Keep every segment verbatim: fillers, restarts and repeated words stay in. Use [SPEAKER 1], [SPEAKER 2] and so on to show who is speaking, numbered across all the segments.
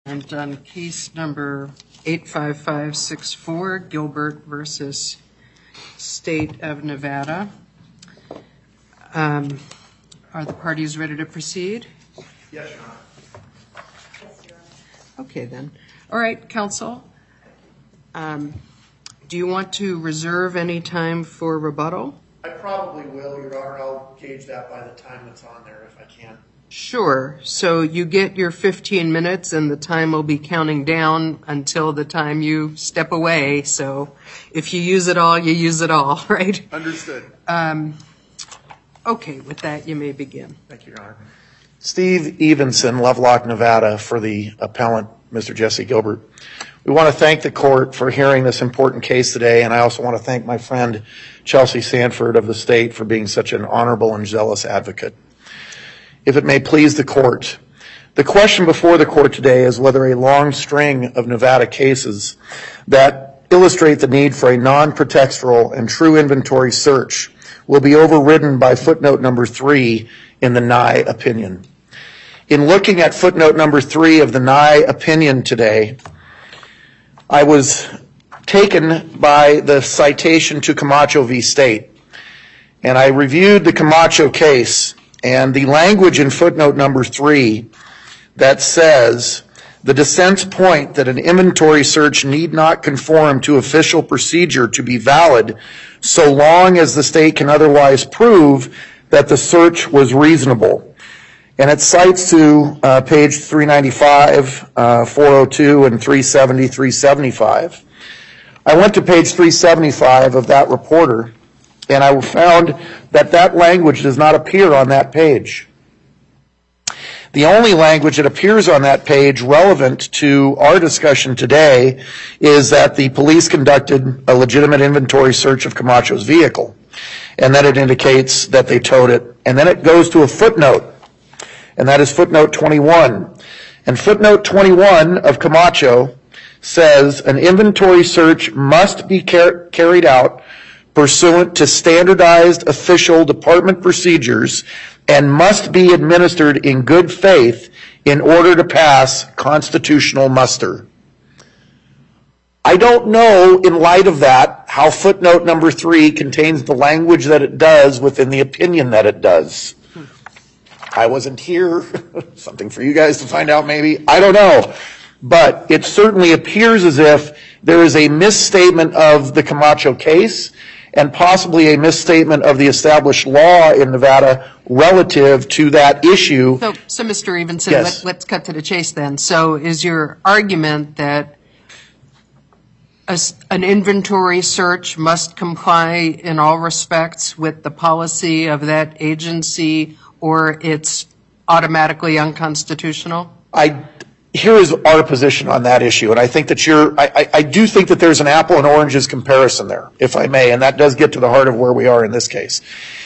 [SPEAKER 1] And on case number eight five five six four, Gilbert versus State of Nevada. Um, are the parties ready to proceed?
[SPEAKER 2] Yes, Your Honor.
[SPEAKER 1] Yes, Your Honor. Okay, then. All right, counsel. Um, do you want to reserve any time for rebuttal?
[SPEAKER 2] I probably will, Your Honor. I'll gauge that by the time that's on there if I can.
[SPEAKER 1] Sure. So you get your fifteen minutes and the time will be counting down until the time you step away. So if you use it all, you use it all, right?
[SPEAKER 2] Understood.
[SPEAKER 1] Um, okay, with that, you may begin.
[SPEAKER 2] Thank you, Your Honor. Steve Evenson, Lovelock, Nevada, for the appellant, Mister Jesse Gilbert. We want to thank the court for hearing this important case today, and I also want to thank my friend Chelsea Sanford of the state for being such an honorable and zealous advocate. If it may please the court, the question before the court today is whether a long string of Nevada cases that illustrate the need for a non-pretextual and true inventory search will be overridden by footnote number three in the Nye opinion. In looking at footnote number three of the Nye opinion today, I was taken by the citation to Camacho v. State, and I reviewed the Camacho case. And the language in footnote number three that says, the dissent's point that an inventory search need not conform to official procedure to be valid so long as the state can otherwise prove that the search was reasonable. And it cites to uh, page three ninety-five, uh, four oh two, and three seventy, three seventy-five. I went to page three seventy-five of that reporter, and I found that that language does not appear on that page. The only language that appears on that page relevant to our discussion today is that the police conducted a legitimate inventory search of Camacho's vehicle, and that it indicates that they towed it. And then it goes to a footnote, and that is footnote twenty-one. And footnote twenty-one of Camacho says, an inventory search must be car- carried out pursuant to standardized official department procedures and must be administered in good faith in order to pass constitutional muster. I don't know, in light of that, how footnote number three contains the language that it does within the opinion that it does. I wasn't here. Something for you guys to find out maybe. I don't know. But it certainly appears as if there is a misstatement of the Camacho case and possibly a misstatement of the established law in Nevada relative to that issue.
[SPEAKER 1] So, so Mister Evenson,
[SPEAKER 2] yes.
[SPEAKER 1] let, let's cut to the chase then. So is your argument that a, an inventory search must comply in all respects with the policy of that agency, or it's automatically unconstitutional?
[SPEAKER 2] I Here is our position on that issue, and I think that you're, I, I, I do think that there's an apple and oranges comparison there, if I may, and that does get to the heart of where we are in this case.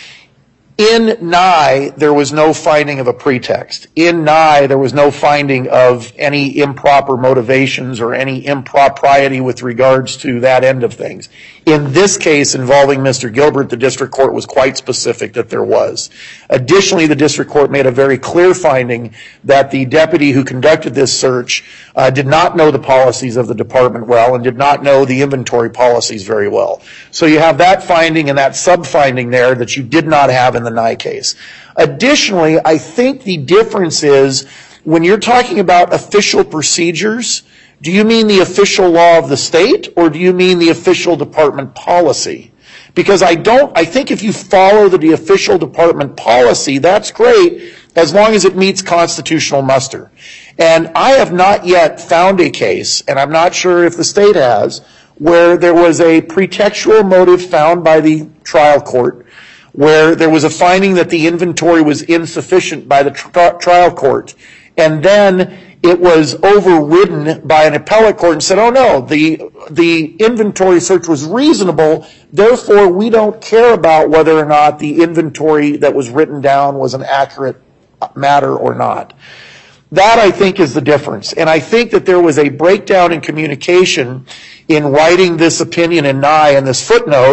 [SPEAKER 2] In Nye, there was no finding of a pretext. In Nye, there was no finding of any improper motivations or any impropriety with regards to that end of things. In this case involving Mister Gilbert, the district court was quite specific that there was. Additionally, the district court made a very clear finding that the deputy who conducted this search uh, did not know the policies of the department well and did not know the inventory policies very well. So you have that finding and that sub-finding there that you did not have in the Nye case. Additionally, I think the difference is when you're talking about official procedures, do you mean the official law of the state or do you mean the official department policy? Because I don't, I think if you follow the, the official department policy, that's great as long as it meets constitutional muster. And I have not yet found a case, and I'm not sure if the state has, where there was a pretextual motive found by the trial court, where there was a finding that the inventory was insufficient by the tri- trial court, and then it was overridden by an appellate court and said, oh no, the the inventory search was reasonable, therefore we don't care about whether or not the inventory that was written down was an accurate matter or not. That, I think, is the difference. And I think that there was a breakdown in communication in writing this opinion in Nye and this footnote,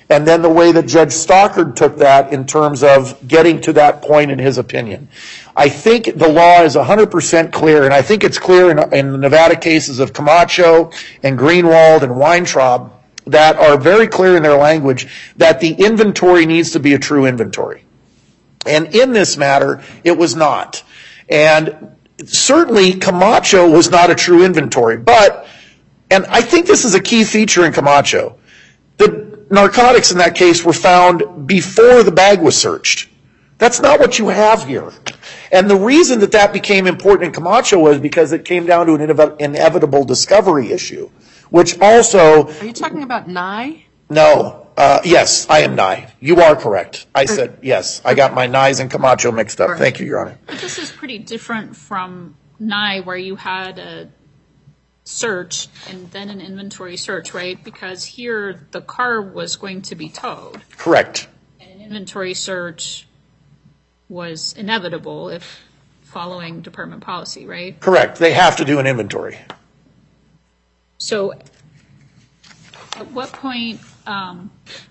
[SPEAKER 2] and then the way that Judge Stockard took that in terms of getting to that point in his opinion. I think the law is one hundred percent clear, and I think it's clear in, in the Nevada cases of Camacho and Greenwald and Weintraub that are very clear in their language that the inventory needs to be a true inventory. And in this matter, it was not. And certainly Camacho was not a true inventory, but, and I think this is a key feature in Camacho, the narcotics in that case were found before the bag was searched. That's not what you have here. And the reason that that became important in Camacho was because it came down to an inevitable discovery issue, which also...
[SPEAKER 1] Are you talking about Nye?
[SPEAKER 2] No. Uh, yes, I am Nye. You are correct. I said yes. I got my Nyes and Camacho mixed up. Thank you, Your Honor.
[SPEAKER 3] But this is pretty different from Nye, where you had a search and then an inventory search, right? Because here the car was going to be towed.
[SPEAKER 2] Correct.
[SPEAKER 3] And an inventory search was inevitable if following department policy, right?
[SPEAKER 2] Correct. They have to do an inventory.
[SPEAKER 3] So at what point, um,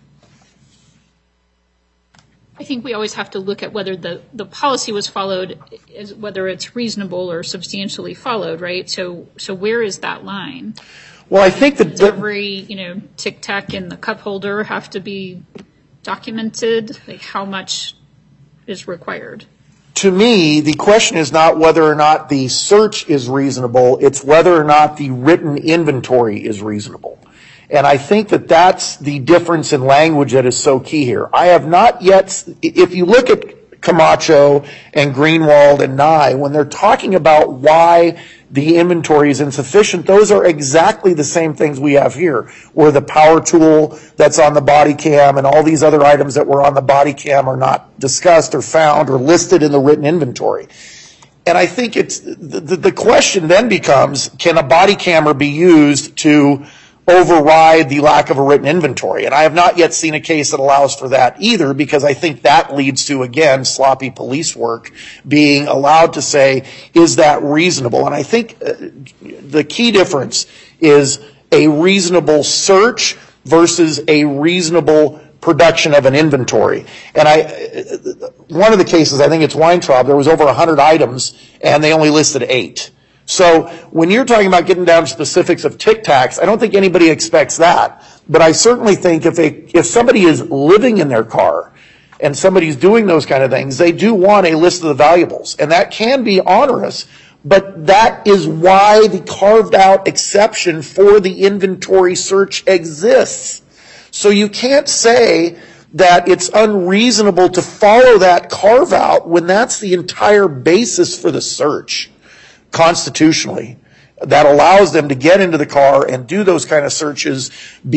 [SPEAKER 3] I think we always have to look at whether the, the policy was followed, as whether it's reasonable or substantially followed, right? So so where is that line?
[SPEAKER 2] Well, I think that
[SPEAKER 3] Does every, you know, tic tac in the cup holder have to be documented? Like how much is required?
[SPEAKER 2] To me, the question is not whether or not the search is reasonable, it's whether or not the written inventory is reasonable. And I think that that's the difference in language that is so key here. I have not yet, if you look at Camacho and Greenwald and Nye, when they're talking about why the inventory is insufficient, those are exactly the same things we have here, where the power tool that's on the body cam and all these other items that were on the body cam are not discussed or found or listed in the written inventory. And I think it's, the, the question then becomes, can a body camera be used to override the lack of a written inventory? And I have not yet seen a case that allows for that either, because I think that leads to, again, sloppy police work, being allowed to say, is that reasonable? And I think uh, the key difference is a reasonable search versus a reasonable production of an inventory. And I, one of the cases, I think it's Weintraub, there was over one hundred items and they only listed eight. So when you're talking about getting down to specifics of Tic Tacs, I don't think anybody expects that. But I certainly think if, they, if somebody is living in their car and somebody's doing those kind of things, they do want a list of the valuables. And that can be onerous, but that is why the carved out exception for the inventory search exists. So you can't say that it's unreasonable to follow that carve out when that's the entire basis for the search. Constitutionally, that allows them to get into the car and do those kind of searches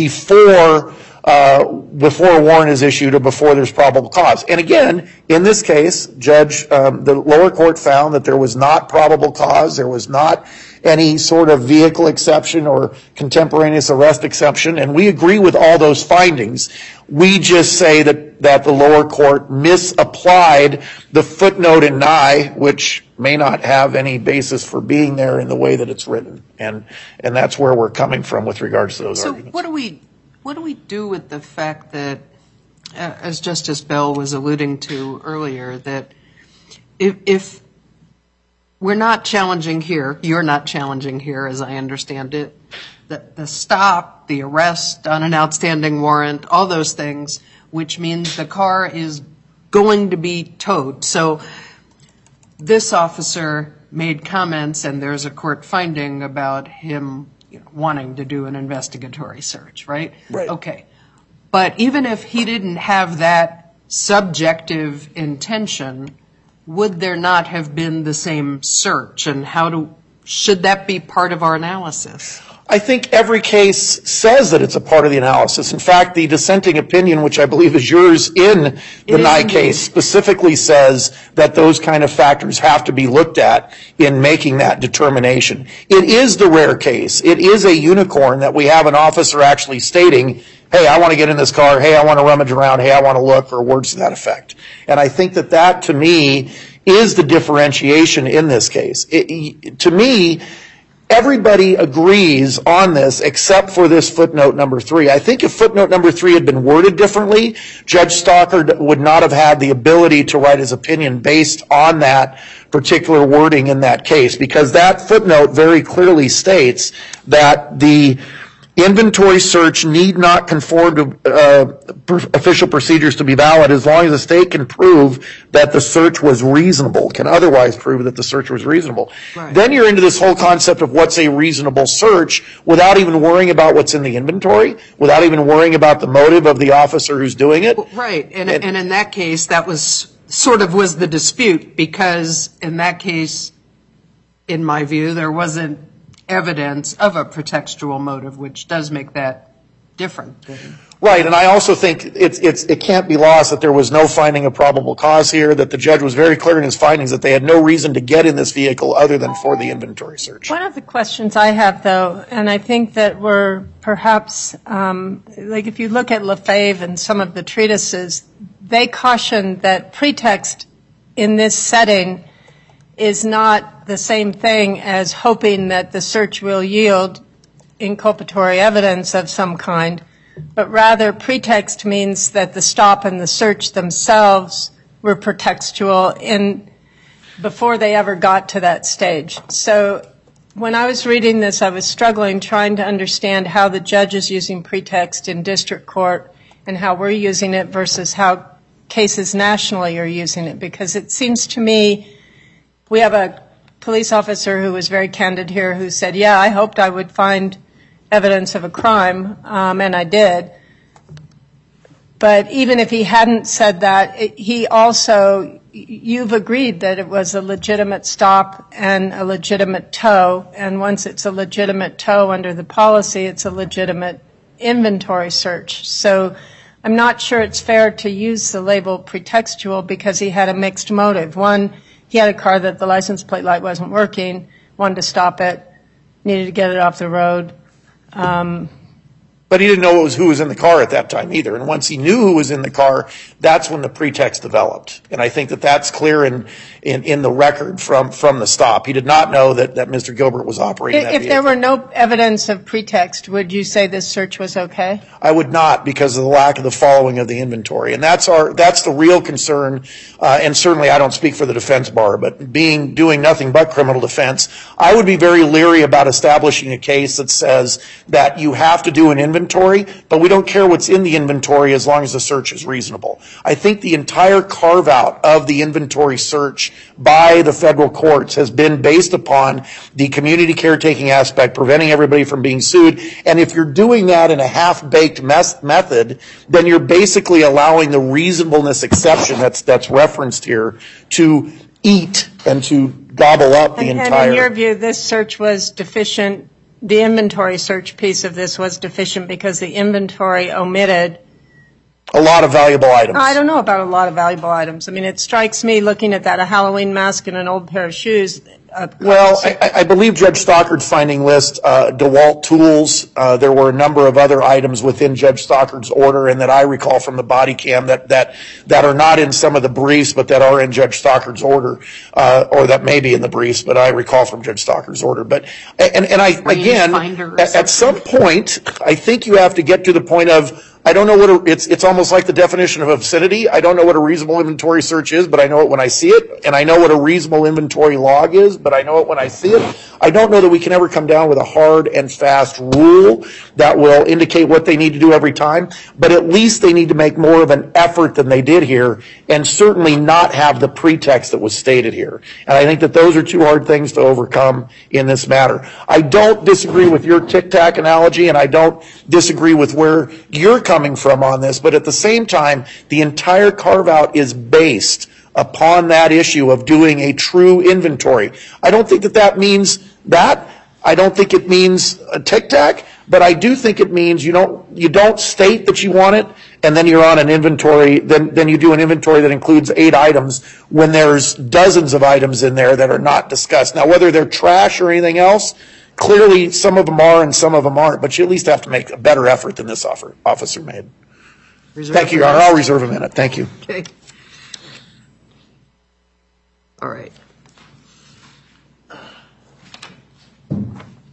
[SPEAKER 2] before uh, before a warrant is issued or before there's probable cause. And again, in this case, Judge, um, the lower court found that there was not probable cause, there was not any sort of vehicle exception or contemporaneous arrest exception, and we agree with all those findings. We just say that, that the lower court misapplied the footnote in Nye, which may not have any basis for being there in the way that it's written. And and that's where we're coming from with regards to those
[SPEAKER 1] so
[SPEAKER 2] arguments.
[SPEAKER 1] So what do we what do we do with the fact that, uh, as Justice Bell was alluding to earlier, that if, if we're not challenging here, you're not challenging here, as I understand it, the, the stop, the arrest on an outstanding warrant, all those things, which means the car is going to be towed. So this officer made comments, and there's a court finding about him, you know, wanting to do an investigatory search, right?
[SPEAKER 2] Right.
[SPEAKER 1] Okay. But even if he didn't have that subjective intention, would there not have been the same search? And how do, should that be part of our analysis?
[SPEAKER 2] I think every case says that it's a part of the analysis. In fact, the dissenting opinion, which I believe is yours in the Nye case, specifically says that those kind of factors have to be looked at in making that determination. It is the rare case. It is a unicorn that we have an officer actually stating, hey, I want to get in this car, hey, I want to rummage around, hey, I want to look, or words to that effect. And I think that that, to me, is the differentiation in this case. It, to me, everybody agrees on this except for this footnote number three. I think if footnote number three had been worded differently, Judge Stockard would not have had the ability to write his opinion based on that particular wording in that case, because that footnote very clearly states that the inventory search need not conform to uh, per- official procedures to be valid as long as the state can prove that the search was reasonable, can otherwise prove that the search was reasonable.
[SPEAKER 1] Right.
[SPEAKER 2] Then you're into this whole concept of what's a reasonable search without even worrying about what's in the inventory, without even worrying about the motive of the officer who's doing it.
[SPEAKER 1] Right, and, and, and in that case, that was sort of was the dispute, because in that case, in my view, there wasn't evidence of a pretextual motive, which does make that different.
[SPEAKER 2] Right, and I also think it's, it's, it can't be lost that there was no finding of probable cause here, that the judge was very clear in his findings that they had no reason to get in this vehicle other than for the inventory search.
[SPEAKER 4] One of the questions I have, though, and I think that we're perhaps, um, like if you look at Lefebvre and some of the treatises, they caution that pretext in this setting is not the same thing as hoping that the search will yield inculpatory evidence of some kind, but rather pretext means that the stop and the search themselves were pretextual in before they ever got to that stage. So when I was reading this, I was struggling trying to understand how the judge is using pretext in district court and how we're using it versus how cases nationally are using it, because it seems to me we have a police officer who was very candid here who said, yeah, I hoped I would find evidence of a crime, um, and I did. But even if he hadn't said that, it, he also, you've agreed that it was a legitimate stop and a legitimate tow, and once it's a legitimate tow under the policy, it's a legitimate inventory search. So I'm not sure it's fair to use the label pretextual because he had a mixed motive. One, he had a car that the license plate light wasn't working, wanted to stop it, needed to get it off the road. Um,
[SPEAKER 2] But he didn't know it was who was in the car at that time either. And once he knew who was in the car, that's when the pretext developed. And I think that that's clear in, in, in the record from, from the stop. He did not know that, that Mister Gilbert was operating that
[SPEAKER 4] if
[SPEAKER 2] vehicle.
[SPEAKER 4] there were no evidence of pretext, would you say this search was okay?
[SPEAKER 2] I would not, because of the lack of the following of the inventory. And that's our, that's the real concern. Uh, and certainly I don't speak for the defense bar, but being, doing nothing but criminal defense, I would be very leery about establishing a case that says that you have to do an inventory, but we don't care what's in the inventory as long as the search is reasonable. I think the entire carve out of the inventory search by the federal courts has been based upon the community caretaking aspect, preventing everybody from being sued. And if you're doing that in a half-baked mes- method, then you're basically allowing the reasonableness exception that's that's referenced here to eat and to gobble up the
[SPEAKER 4] and,
[SPEAKER 2] entire.
[SPEAKER 4] And in your view, this search was deficient. The inventory search piece of this was deficient because the inventory omitted
[SPEAKER 2] a lot of valuable items.
[SPEAKER 4] I don't know about a lot of valuable items. I mean, it strikes me looking at that, a Halloween mask and an old pair of shoes. Uh,
[SPEAKER 2] well, I, I believe Judge Stockard's finding list, uh, DeWalt tools, uh, there were a number of other items within Judge Stockard's order, and that I recall from the body cam that, that, that are not in some of the briefs, but that are in Judge Stockard's order, uh, or that may be in the briefs, but I recall from Judge Stockard's order. But, and, and I, again, at, at some point, I think you have to get to the point of, I don't know what a, it's, it's almost like the definition of obscenity. I don't know what a reasonable inventory search is, but I know it when I see it. And I know what a reasonable inventory log is, but I know it when I see it. I don't know that we can ever come down with a hard and fast rule that will indicate what they need to do every time. But at least they need to make more of an effort than they did here, and certainly not have the pretext that was stated here. And I think that those are two hard things to overcome in this matter. I don't disagree with your tic-tac analogy, and I don't disagree with where you're coming coming from on this, but at the same time, the entire carve-out is based upon that issue of doing a true inventory. I don't think that that means that. I don't think it means a tic-tac, but I do think it means you don't you don't state that you want it, and then you're on an inventory, then, then you do an inventory that includes eight items when there's dozens of items in there that are not discussed. Now, whether they're trash or anything else, clearly, some of them are and some of them aren't, but you at least have to make a better effort than this offer, officer made.
[SPEAKER 1] Reserve
[SPEAKER 2] Thank you, Your Honor. I'll reserve a minute. Thank you.
[SPEAKER 1] Okay. All right.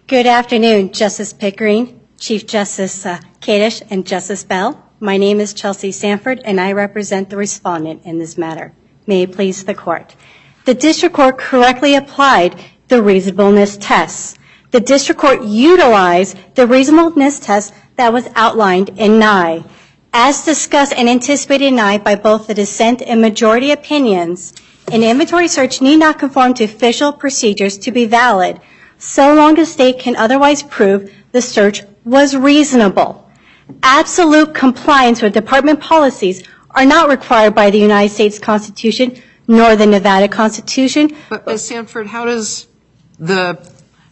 [SPEAKER 5] Good afternoon, Justice Pickering, Chief Justice uh, Kadish, and Justice Bell. My name is Chelsea Sanford, and I represent the respondent in this matter. May it please the court. The district court correctly applied the reasonableness tests. The district court utilized the reasonableness test that was outlined in N I. As discussed and anticipated in N I by both the dissent and majority opinions, an inventory search need not conform to official procedures to be valid, so long as state can otherwise prove the search was reasonable. Absolute compliance with department policies are not required by the United States Constitution nor the Nevada Constitution.
[SPEAKER 1] But Miz Sanford, how does the,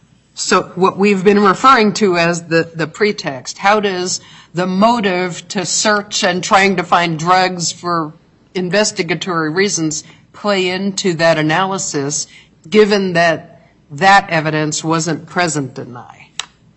[SPEAKER 1] so what we've been referring to as the, the pretext, how does the motive to search and trying to find drugs for investigatory reasons play into that analysis, given that that evidence wasn't present in N I?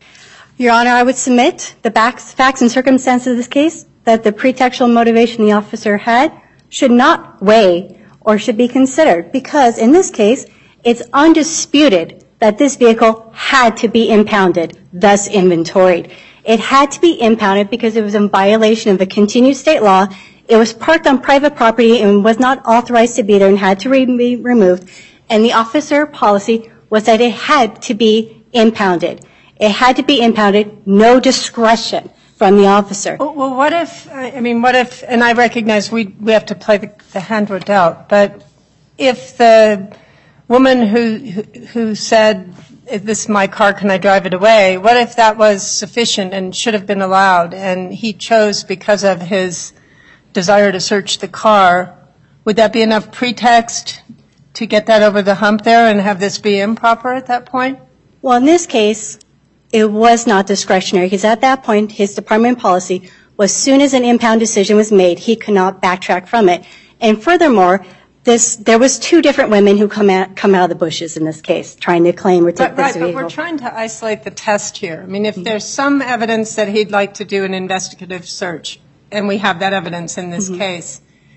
[SPEAKER 5] Your Honor, I would submit the facts and circumstances of this case that the pretextual motivation the officer had should not weigh or should be considered, because in this case, it's undisputed that this vehicle had to be impounded, thus inventoried. It had to be impounded because it was in violation of a continued state law. It was parked on private property and was not authorized to be there and had to re- be removed. And the officer policy was that it had to be impounded. It had to be impounded, no discretion from the officer.
[SPEAKER 4] Well, well, what if, I mean, what if, and I recognize we, we have to play the, the hand we're dealt, but if the woman who, who, who said, this is my car, can I drive it away, what if that was sufficient and should have been allowed, and he chose because of his desire to search the car, would that be enough pretext to get that over the hump there and have this be improper at that point?
[SPEAKER 5] Well, in this case, it was not discretionary, because at that point, his department policy was, as soon as an impound decision was made, he could not backtrack from it. And furthermore, this, there was two different women who come out, come out of the bushes in this case, trying to claim or take
[SPEAKER 4] But,
[SPEAKER 5] this
[SPEAKER 4] right,
[SPEAKER 5] vehicle.
[SPEAKER 4] but we're trying to isolate the test here. I mean, if there's some evidence that he'd like to do an investigative search, and we have that evidence in this case,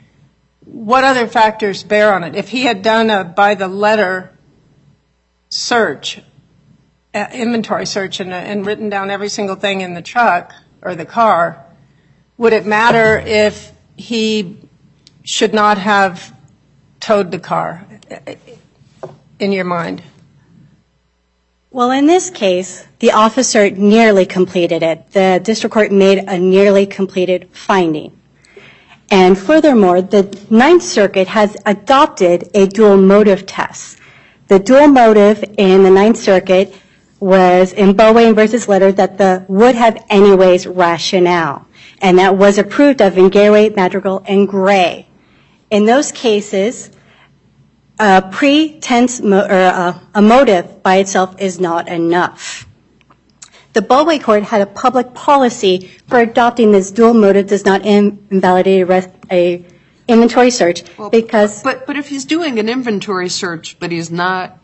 [SPEAKER 4] what other factors bear on it? If he had done a by-the-letter search, uh, inventory search, and, uh, and written down every single thing in the truck or the car, would it matter if he should not have towed the car, in your mind?
[SPEAKER 5] Well, in this case, the officer nearly completed it. The district court made a nearly completed finding. And furthermore, the Ninth Circuit has adopted a dual motive test. The dual motive in the Ninth Circuit was in Bowen versus Letter that the would have anyways rationale. And that was approved of in Gateway, Madrigal, and Gray. In those cases, a pretense mo- or a, a motive by itself is not enough. The Bowen court had a public policy for adopting this dual motive does not in- invalidate a, res- a inventory search
[SPEAKER 1] Well,
[SPEAKER 5] because.
[SPEAKER 1] But, but if he's doing an inventory search, but he's not,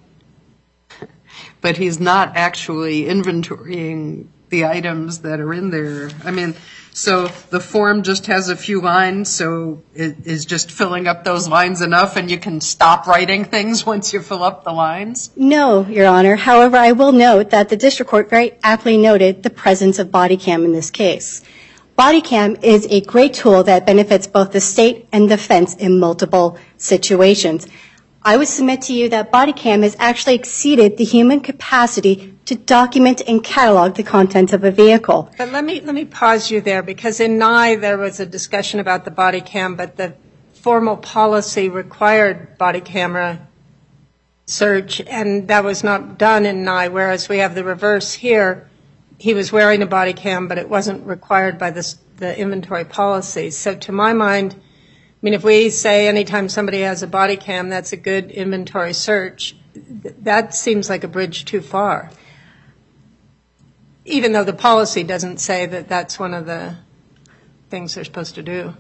[SPEAKER 1] but he's not actually inventorying the items that are in there, I mean, so the form just has a few lines, so it is just filling up those lines enough and you can stop writing things once you fill up the lines?
[SPEAKER 5] No, Your Honor. However, I will note that the district court very aptly noted the presence of body cam in this case. Body cam is a great tool that benefits both the state and defense in multiple situations. I would submit to you that body cam has actually exceeded the human capacity to document and catalog the contents of a vehicle.
[SPEAKER 4] But let me let me pause you there, because in N I there was a discussion about the body cam, but the formal policy required body camera search, and that was not done in N I, whereas we have the reverse here. He was wearing a body cam, but it wasn't required by this, the inventory policy. So to my mind, I mean, if we say anytime somebody has a body cam, that's a good inventory search, that seems like a bridge too far, even though the policy doesn't say that that's one of the things they're supposed to do.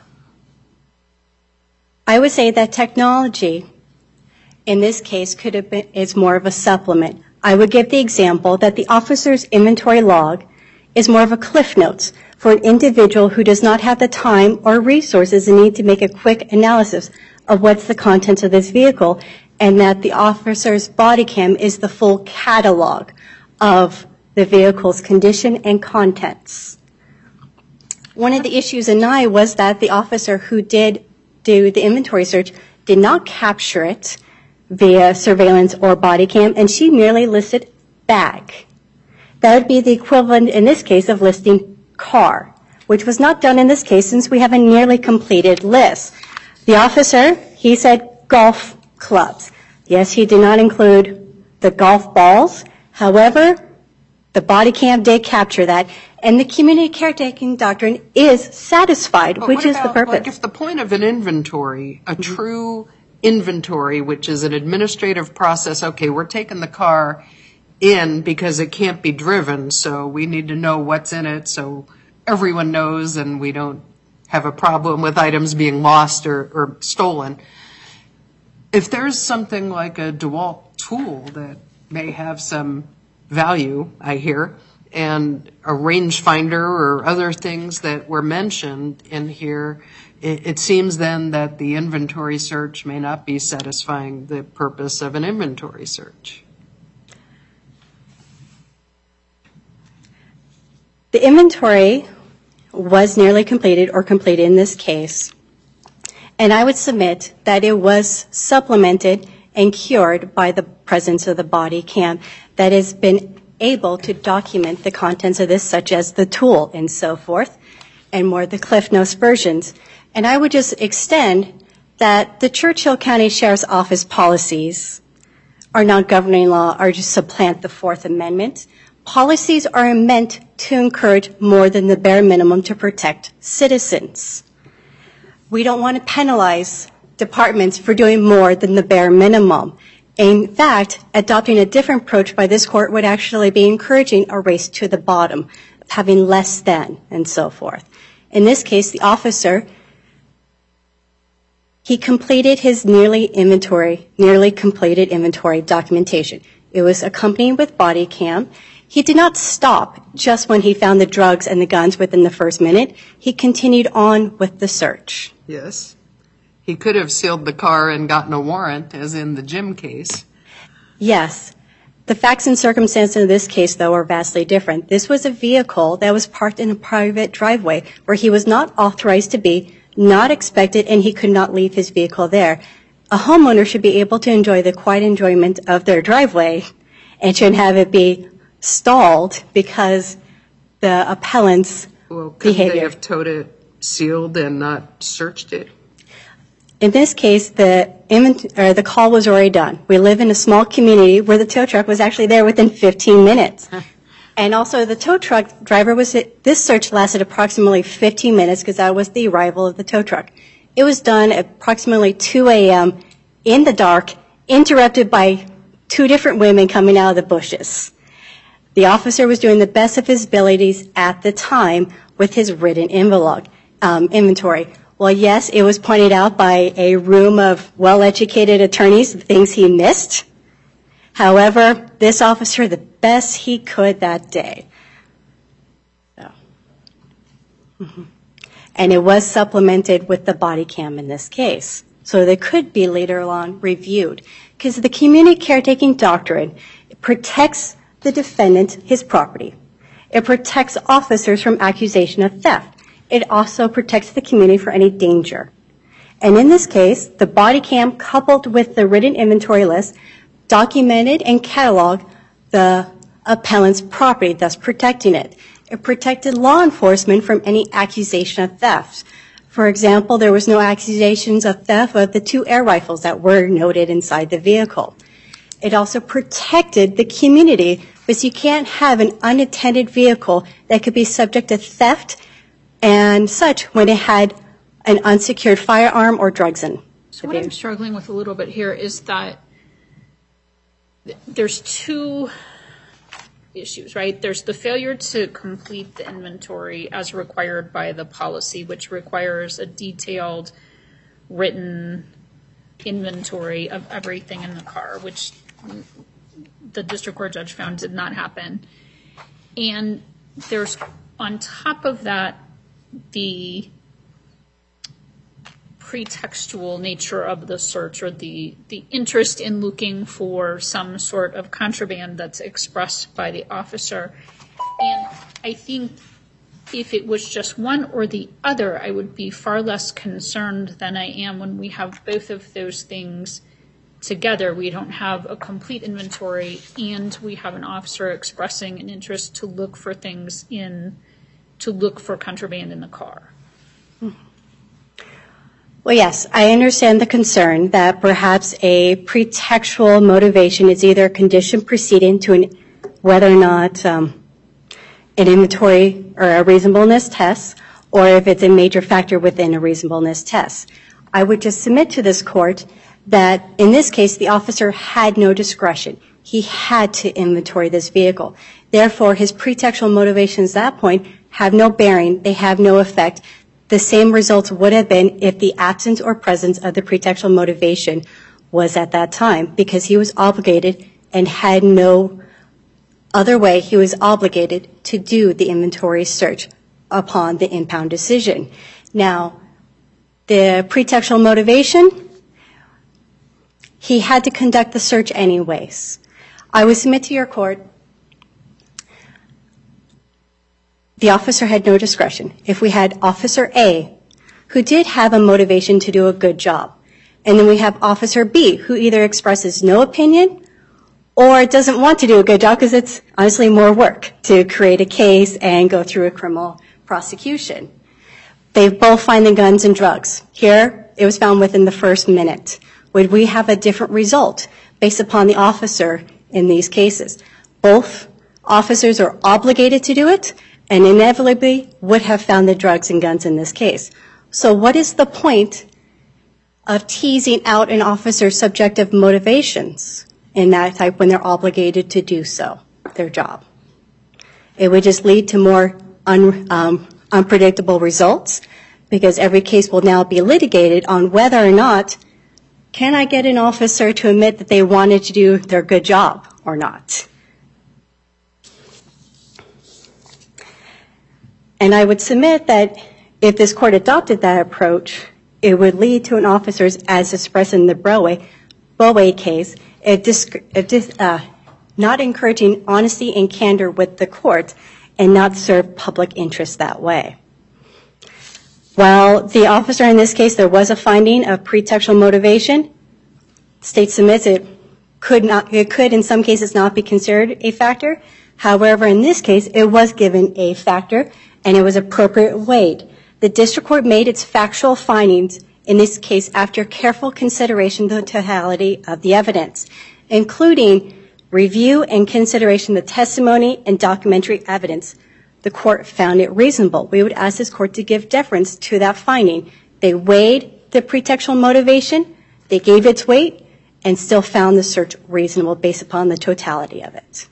[SPEAKER 5] I would say that technology in this case could have been, is more of a supplement. I would give the example that the officer's inventory log is more of a cliff notes for an individual who does not have the time or resources and need to make a quick analysis of what's the contents of this vehicle, and that the officer's body cam is the full catalog of the vehicle's condition and contents. One of the issues in Nye was that the officer who did do the inventory search did not capture it via surveillance or body cam, and she merely listed bag. That would be the equivalent in this case of listing car, which was not done in this case since we have a nearly completed list. The officer, he said golf clubs. Yes, he did not include the golf balls. However, the body cam did capture that, and the community caretaking doctrine is satisfied,
[SPEAKER 1] But
[SPEAKER 5] which
[SPEAKER 1] what
[SPEAKER 5] is the
[SPEAKER 1] about,
[SPEAKER 5] purpose.
[SPEAKER 1] Like if the point of an inventory, a
[SPEAKER 5] Mm-hmm.
[SPEAKER 1] true inventory, which is an administrative process, okay, we're taking the car in because it can't be driven, so we need to know what's in it so everyone knows and we don't have a problem with items being lost or, or stolen. If there's something like a DeWalt tool that may have some value, I hear, and a rangefinder or other things that were mentioned in here, it, it seems then that the inventory search may not be satisfying the purpose of an inventory search.
[SPEAKER 5] The inventory was nearly completed or completed in this case, and I would submit that it was supplemented and cured by the presence of the body cam that has been able to document the contents of this, such as the tool and so forth, and more the Cliff Notes versions. And I would just extend that the Churchill County Sheriff's Office policies are not governing law or just supplant the Fourth Amendment. Policies are meant to encourage more than the bare minimum to protect citizens. We don't want to penalize departments for doing more than the bare minimum. In fact, adopting a different approach by this court would actually be encouraging a race to the bottom, having less than, and so forth. In this case, the officer, he completed his nearly inventory, nearly completed inventory documentation. It was accompanied with body cam. He did not stop just when he found the drugs and the guns within the first minute. He continued on with the search.
[SPEAKER 1] Yes. He could have sealed the car and gotten a warrant, as in the Jim case.
[SPEAKER 5] Yes. The facts and circumstances in this case, though, are vastly different. This was a vehicle that was parked in a private driveway where he was not authorized to be, not expected, and he could not leave his vehicle there. A homeowner should be able to enjoy the quiet enjoyment of their driveway and shouldn't have it be stalled because the appellant's
[SPEAKER 1] Well, couldn't
[SPEAKER 5] behavior.
[SPEAKER 1] they have towed it sealed and not searched it?
[SPEAKER 5] In this case, the invent- or the call was already done. We live in a small community where the tow truck was actually there within fifteen minutes. And also the tow truck driver was, this search lasted approximately fifteen minutes because that was the arrival of the tow truck. It was done at approximately two a.m. in the dark, interrupted by two different women coming out of the bushes. The officer was doing the best of his abilities at the time with his written envelope, um, inventory. Well, yes, it was pointed out by a room of well-educated attorneys, the things he missed. However, this officer, the best he could that day. So. Mm-hmm. And it was supplemented with the body cam in this case. So they could be later on reviewed. Because the community caretaking doctrine protects the defendant, his property. It protects officers from accusation of theft. It also protects the community for any danger. And in this case, the body cam coupled with the written inventory list documented and cataloged the appellant's property, thus protecting it. It protected law enforcement from any accusation of theft. For example, there was no accusations of theft of the two air rifles that were noted inside the vehicle. It also protected the community because you can't have an unattended vehicle that could be subject to theft and such when it had an unsecured firearm or drugs in.
[SPEAKER 3] So what I'm struggling with a little bit here is that th- there's two issues, right? There's the failure to complete the inventory as required by the policy, which requires a detailed written inventory of everything in the car, which the district court judge found did not happen. And there's, on top of that, the pretextual nature of the search, or the, the interest in looking for some sort of contraband that's expressed by the officer. And I think if it was just one or the other, I would be far less concerned than I am when we have both of those things together. We don't have a complete inventory, and we have an officer expressing an interest to look for things in, to look for contraband in the car.
[SPEAKER 5] Well, yes, I understand the concern that perhaps a pretextual motivation is either a condition preceding to an, whether or not um, an inventory or a reasonableness test, or if it's a major factor within a reasonableness test. I would just submit to this court that in this case, the officer had no discretion. He had to inventory this vehicle. Therefore, his pretextual motivations at that point have no bearing. They have no effect. The same results would have been if the absence or presence of the pretextual motivation was at that time, because he was obligated and had no other way. He was obligated to do the inventory search upon the impound decision. Now, the pretextual motivation, he had to conduct the search anyways. I would submit to your court, the officer had no discretion. If we had Officer A, who did have a motivation to do a good job, and then we have Officer B, who either expresses no opinion or doesn't want to do a good job because it's honestly more work to create a case and go through a criminal prosecution. They both find the guns and drugs. Here, it was found within the first minute. Would we have a different result based upon the officer in these cases? Both officers are obligated to do it, and inevitably would have found the drugs and guns in this case. So what is the point of teasing out an officer's subjective motivations in that type when they're obligated to do so, their job? It would just lead to more un, um, unpredictable results, because every case will now be litigated on whether or not can I get an officer to admit that they wanted to do their good job or not. And I would submit that if this court adopted that approach, it would lead to an officer's, as expressed in the Bowe, Bowe case, a disc, a dis, uh, not encouraging honesty and candor with the court and not serve public interest that way. While the officer in this case, there was a finding of pretextual motivation, state submits it could not, it could in some cases not be considered a factor. However, in this case, it was given a factor and it was appropriate weight. The district court made its factual findings in this case after careful consideration of the totality of the evidence, including review and consideration of the testimony and documentary evidence. The court found it reasonable. We would ask this court to give deference to that finding. They weighed the pretextual motivation, they gave its weight, and still found the search reasonable based upon the totality of it.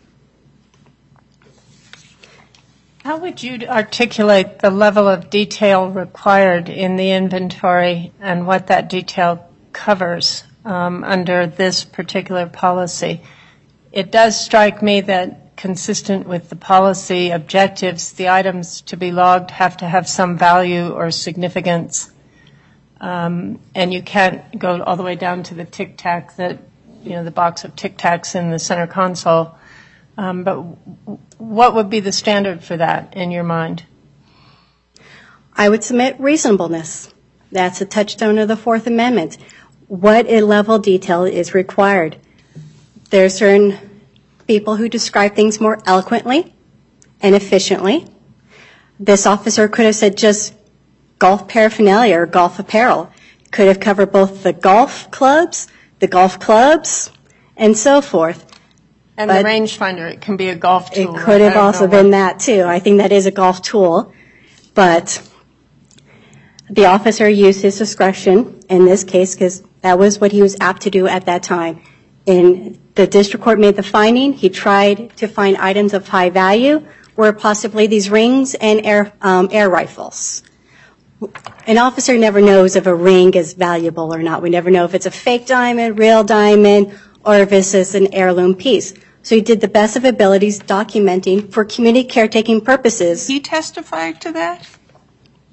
[SPEAKER 4] How would you articulate the level of detail required in the inventory and what that detail covers um, under this particular policy? It does strike me that, consistent with the policy objectives, the items to be logged have to have some value or significance, um, and you can't go all the way down to the Tic Tac that, you know, the box of Tic Tacs in the center console. Um, but what would be the standard for that in your mind?
[SPEAKER 5] I would submit reasonableness. That's a touchstone of the Fourth Amendment. What a level of detail is required. There are certain people who describe things more eloquently and efficiently. This officer could have said just golf paraphernalia or golf apparel. Could have covered both the golf clubs, the golf clubs, and so forth.
[SPEAKER 4] And
[SPEAKER 5] but
[SPEAKER 4] the rangefinder, it can be a golf tool.
[SPEAKER 5] It could have also been that too. I think that is a golf tool. But the officer used his discretion in this case because that was what he was apt to do at that time. And the district court made the finding. He tried to find items of high value, where possibly these rings and air, um, air rifles. An officer never knows if a ring is valuable or not. We never know if it's a fake diamond, real diamond, or if it's just an heirloom piece. So he did the best of abilities documenting for community caretaking purposes.
[SPEAKER 1] He testified to that?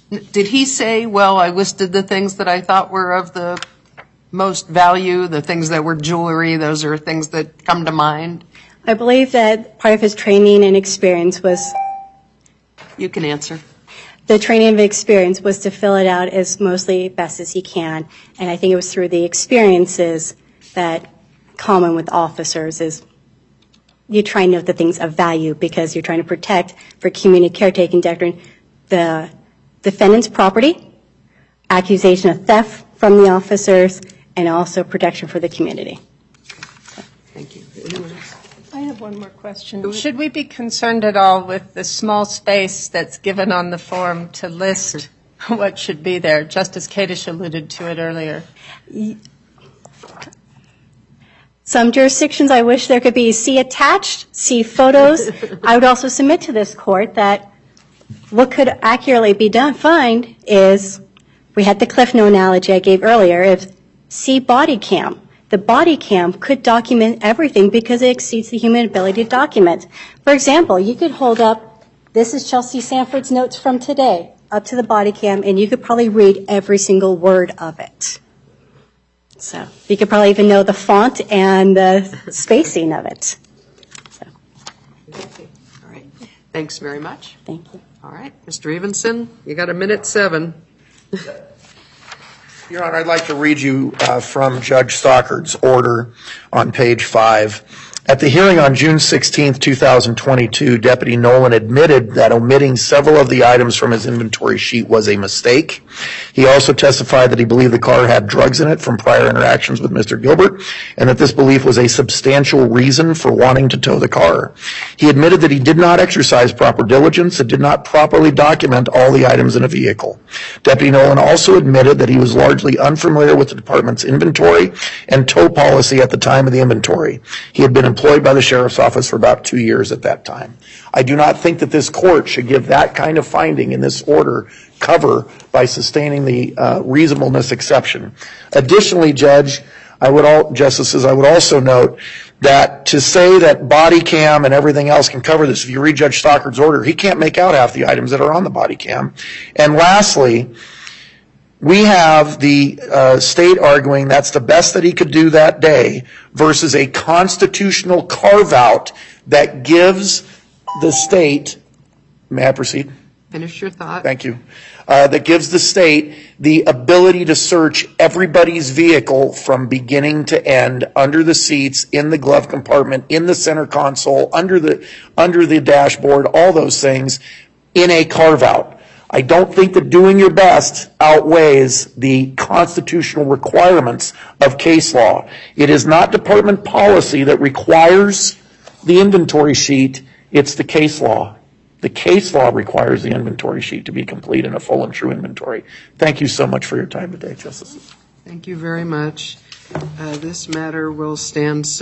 [SPEAKER 1] Did he say, well, I listed the things that I thought were of the most value, the things that were jewelry, those are things that come to mind?
[SPEAKER 5] I believe that part of his training and experience was,
[SPEAKER 1] You can answer.
[SPEAKER 5] the training and experience was to fill it out as mostly best as he can. And I think it was through the experiences that common with officers is you try and note the things of value because you're trying to protect for community caretaking doctrine the defendant's property, accusation of theft from the officers, and also protection for the community.
[SPEAKER 1] Thank you. Anyone else?
[SPEAKER 4] I have one more question. Should we be concerned at all with the small space that's given on the form to list what should be there? Justice Kadish alluded to it earlier.
[SPEAKER 5] Some jurisdictions, I wish there could be see attached, see photos. I would also submit to this court that what could accurately be done, find is, we had the Cliff Note analogy I gave earlier, if see body cam. The body cam could document everything because it exceeds the human ability to document. For example, you could hold up, this is Chelsea Sanford's notes from today, up to the body cam, and you could probably read every single word of it. So you could probably even know the font and the spacing of it. So,
[SPEAKER 1] All right. Thanks very much.
[SPEAKER 5] thank you.
[SPEAKER 1] All right. Mister Evenson, you got a minute seven.
[SPEAKER 2] Your Honor, I'd like to read you uh, from Judge Stockard's order on page five. At the hearing on June sixteenth, two thousand twenty-two, Deputy Nolan admitted that omitting several of the items from his inventory sheet was a mistake. He also testified that he believed the car had drugs in it from prior interactions with Mister Gilbert, and that this belief was a substantial reason for wanting to tow the car. He admitted that he did not exercise proper diligence and did not properly document all the items in a vehicle. Deputy Nolan also admitted that he was largely unfamiliar with the department's inventory and tow policy at the time of the inventory. He had been employed by the sheriff's office for about two years at that time. I do not think that this court should give that kind of finding in this order cover by sustaining the uh, reasonableness exception. Additionally, Judge, I would all, Justices, I would also note that to say that body cam and everything else can cover this, if you read Judge Stockard's order, he can't make out half the items that are on the body cam. And lastly, we have the uh, state arguing that's the best that he could do that day versus a constitutional carve-out that gives the state, may I proceed?
[SPEAKER 1] Finish your thought.
[SPEAKER 2] Thank you. Uh, that gives the state the ability to search everybody's vehicle from beginning to end, under the seats, in the glove compartment, in the center console, under the, under the dashboard, all those things in a carve-out. I don't think that doing your best outweighs the constitutional requirements of case law. It is not department policy that requires the inventory sheet, it's the case law. The case law requires the inventory sheet to be complete in a full and true inventory. Thank you so much for your time today, Justices.
[SPEAKER 1] Thank you very much. Uh, this matter will stand